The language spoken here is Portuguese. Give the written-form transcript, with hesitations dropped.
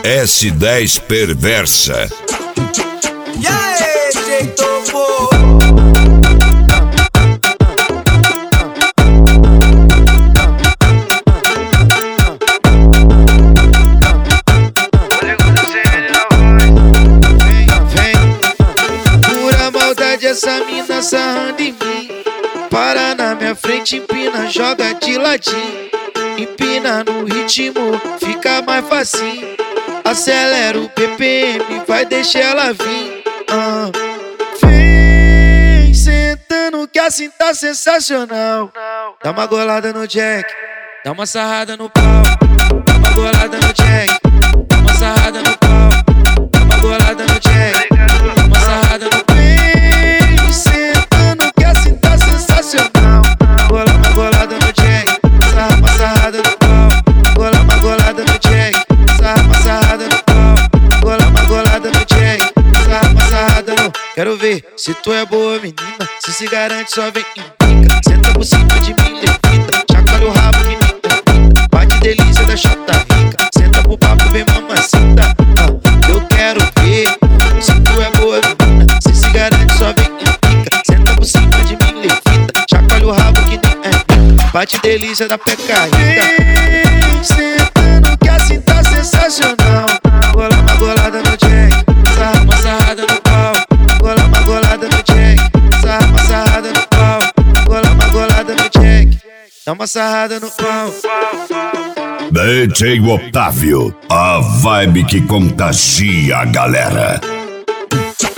S10 Perversa. E aí, jeito pô. Pura maldade essa mina sarrando em mim. Para na minha frente, empina, joga de ladinho. Empina no ritmo, fica mais facinho. Acelera o BPM, vai deixar ela vir. Vem sentando que assim tá sensacional. Dá uma golada no Jack, dá uma sarrada no pau. Dá uma golada no Jack, dá uma sarrada no pau. Dá uma golada no Jack, dá uma sarrada no pau. Vem sentando que assim tá sensacional. Uma golada no Jack, uma sarrada no pau. Uma golada no Jack, uma sarrada no pau. Uma golada no Jack, uma sarrada no... Quero ver se tu é boa menina, se garante só vem em pica. Senta por cima de mim, levita, chacoalha o rabo que nem permita. Bate delícia da chata rica, senta pro papo, vem mamacita. Eu quero ver se tu é boa menina, se garante só vem em pica. Senta por cima de mim, levita, chacoalha o rabo que nem permita. Bate delícia da peca rica. Sentando que assim tá sensacional. Uma golada no Jack, uma sarrada no pau. Uma golada no Jack, uma sarrada no pau. Uma golada no Jack, dá uma sarrada no pau. DJ Otávio, a vibe que contagia a galera.